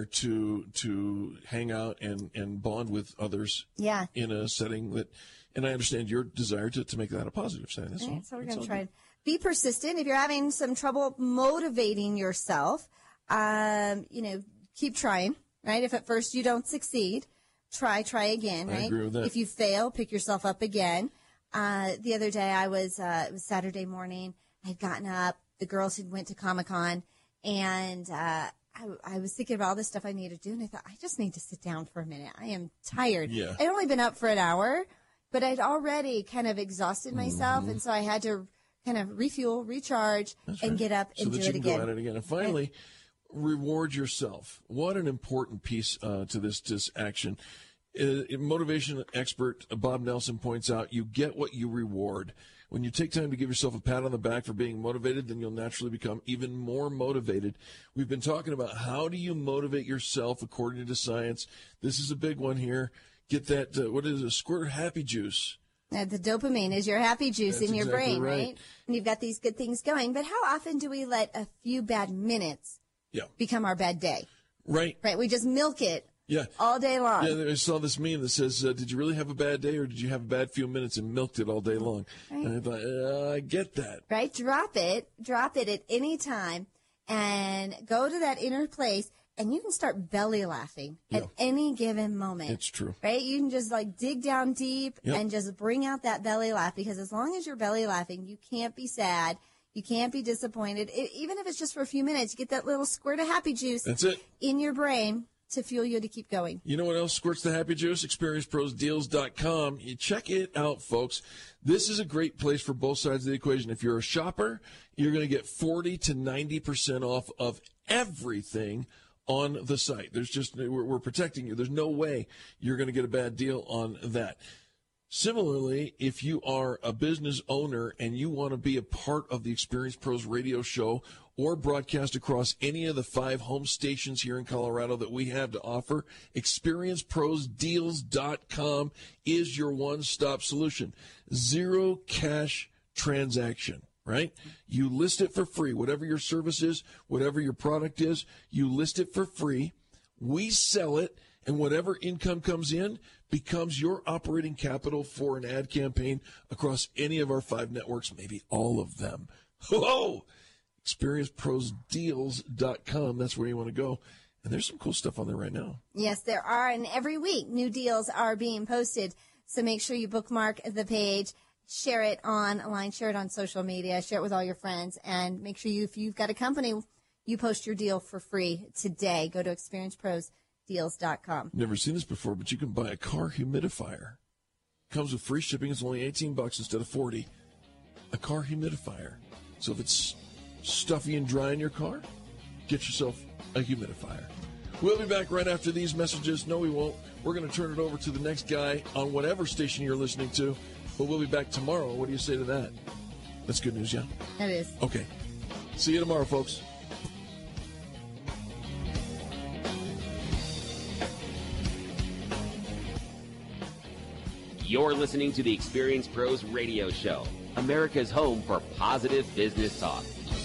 to hang out and bond with others in a setting that, and I understand your desire to make that a positive setting. That's all. Right, so we're going to try to be persistent. If you're having some trouble motivating yourself, you know, keep trying, right? If at first you don't succeed, try again, right? I agree with that. If you fail, pick yourself up again. The other day it was Saturday morning. I had gotten up. The girls had went to Comic-Con, and I was thinking of all the stuff I needed to do, and I thought, I just need to sit down for a minute. I am tired. Yeah. I'd only been up for an hour, but I'd already kind of exhausted myself, and so I had to kind of refuel, recharge, and get up and do it again. So that you can go at it again. And finally, reward yourself. What an important piece to this action. Motivation expert Bob Nelson points out, you get what you reward. When you take time to give yourself a pat on the back for being motivated, then you'll naturally become even more motivated. We've been talking about how do you motivate yourself according to science. This is a big one here. Get that, what is it, squirt happy juice. The dopamine is your happy juice in your brain, right? And you've got these good things going. But how often do we let a few bad minutes become our bad day? Right. Right. We just milk it all day long. Yeah, I saw this meme that says, did you really have a bad day, or did you have a bad few minutes and milked it all day long? Right. And I thought, I get that. Right? Drop it at any time and go to that inner place, and you can start belly laughing at any given moment. It's true. Right? You can just like dig down deep and just bring out that belly laugh, because as long as you're belly laughing, you can't be sad. You can't be disappointed. Even if it's just for a few minutes, you get that little squirt of happy juice That's it. in your brain to fuel you to keep going. You know what else squirts the happy juice? ExperienceProsDeals.com. You check it out, folks. This is a great place for both sides of the equation. If you're a shopper, you're going to get 40 to 90% off of everything on the site. There's just, we're protecting you. There's no way you're going to get a bad deal on that. Similarly, if you are a business owner and you want to be a part of the Experience Pros radio show or broadcast across any of the 5 home stations here in Colorado that we have to offer, ExperienceProsDeals.com is your one-stop solution. Zero cash transaction, right? You list it for free. Whatever your service is, whatever your product is, you list it for free. We sell it, and whatever income comes in becomes your operating capital for an ad campaign across any of our 5 networks, maybe all of them. Whoa! ExperienceProsDeals.com. That's where you want to go. And there's some cool stuff on there right now. Yes, there are. And every week, new deals are being posted. So make sure you bookmark the page, share it online, share it on social media, share it with all your friends, and make sure if you've got a company, you post your deal for free today. Go to experienceprosdeals.com. Never seen this before, but you can buy a car humidifier. Comes with free shipping. It's only $18 instead of $40. A car humidifier. So if it's stuffy and dry in your car, get yourself a humidifier. We'll be back right after these messages. No, we won't. We're going to turn it over to the next guy on whatever station you're listening to. But we'll be back tomorrow. What do you say to that? That's good news, yeah? It is. Okay. See you tomorrow, folks. You're listening to the Experience Pros Radio Show, America's home for positive business talk.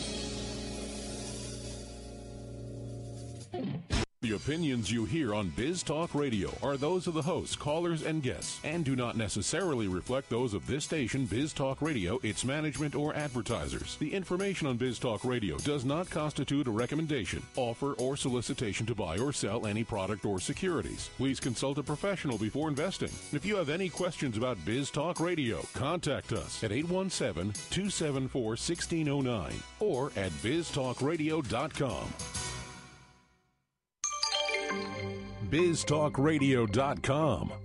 The opinions you hear on Biz Talk Radio are those of the hosts, callers, and guests, and do not necessarily reflect those of this station, Biz Talk Radio, its management, or advertisers. The information on Biz Talk Radio does not constitute a recommendation, offer, or solicitation to buy or sell any product or securities. Please consult a professional before investing. If you have any questions about Biz Talk Radio, contact us at 817-274-1609 or at biztalkradio.com. biztalkradio.com.